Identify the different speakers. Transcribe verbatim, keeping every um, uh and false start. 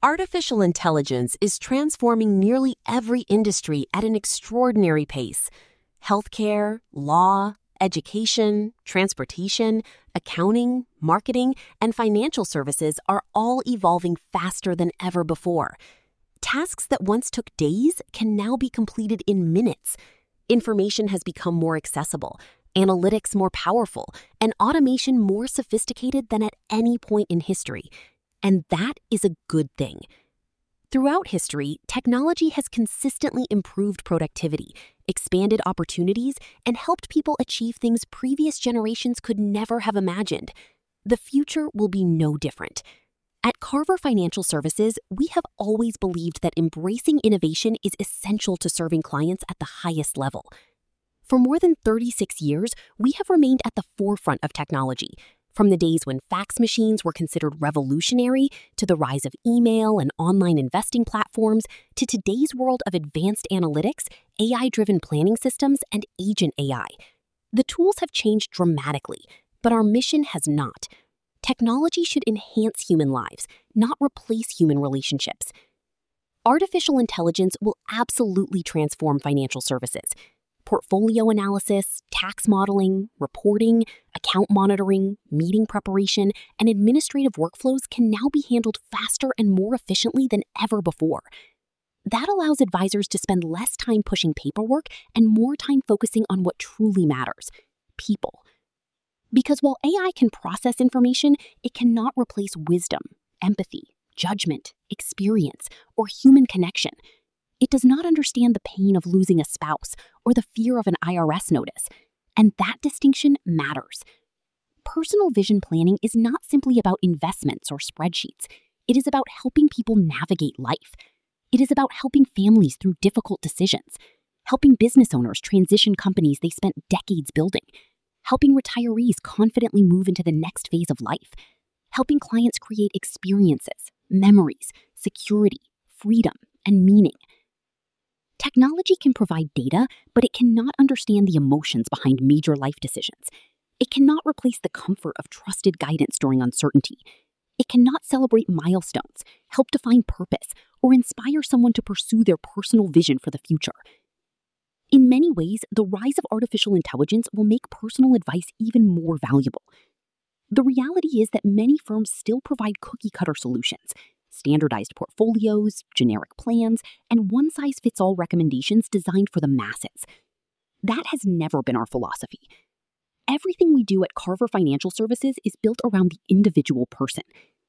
Speaker 1: Artificial intelligence is transforming nearly every industry at an extraordinary pace. Healthcare, law, education, transportation, accounting, marketing, and financial services are all evolving faster than ever before. Tasks that once took days can now be completed in minutes. Information has become more accessible, analytics more powerful, and automation more sophisticated than at any point in history. And that is a good thing. Throughout history, technology has consistently improved productivity, expanded opportunities, and helped people achieve things previous generations could never have imagined. The future will be no different. At Carver Financial Services, we have always believed that embracing innovation is essential to serving clients at the highest level. For more than thirty-six years, we have remained at the forefront of technology. From the days when fax machines were considered revolutionary, to the rise of email and online investing platforms, to today's world of advanced analytics, A I-driven planning systems, and agent A I. The tools have changed dramatically, but our mission has not. Technology should enhance human lives, not replace human relationships. Artificial intelligence will absolutely transform financial services. Portfolio analysis, tax modeling, reporting, account monitoring, meeting preparation, and administrative workflows can now be handled faster and more efficiently than ever before. That allows advisors to spend less time pushing paperwork and more time focusing on what truly matters: people. Because while A I can process information, it cannot replace wisdom, empathy, judgment, experience, or human connection. It does not understand the pain of losing a spouse or the fear of an I R S notice, and that distinction matters. Personal vision planning is not simply about investments or spreadsheets. It is about helping people navigate life. It is about helping families through difficult decisions, helping business owners transition companies they spent decades building, helping retirees confidently move into the next phase of life, helping clients create experiences, memories, security, freedom, and meaning. Technology can provide data, but it cannot understand the emotions behind major life decisions. It cannot replace the comfort of trusted guidance during uncertainty. It cannot celebrate milestones, help define purpose, or inspire someone to pursue their personal vision for the future. In many ways, the rise of artificial intelligence will make personal advice even more valuable. The reality is that many firms still provide cookie-cutter solutions, standardized portfolios, generic plans, and one-size-fits-all recommendations designed for the masses. That has never been our philosophy. Everything we do at Carver Financial Services is built around the individual person.